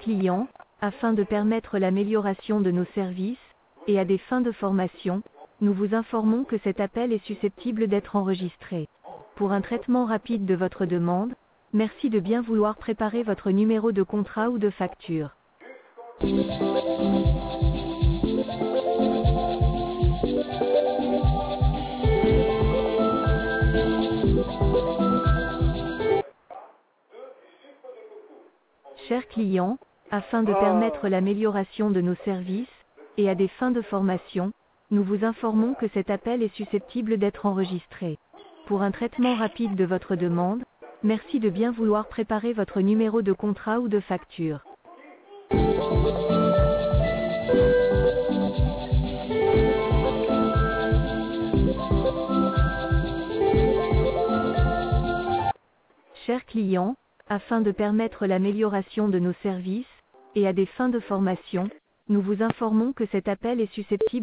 clients, afin de permettre l'amélioration de nos services, et à des fins de formation, nous vous informons que cet appel est susceptible d'être enregistré. Pour un traitement rapide de votre demande, merci de bien vouloir préparer votre numéro de contrat ou de facture. Chers clients, afin de permettre l'amélioration de nos services, et à des fins de formation, nous vous informons que cet appel est susceptible d'être enregistré. Pour un traitement rapide de votre demande, merci de bien vouloir préparer votre numéro de contrat ou de facture. Chers clients, afin de permettre l'amélioration de nos services, et à des fins de formation, nous vous informons que cet appel est susceptible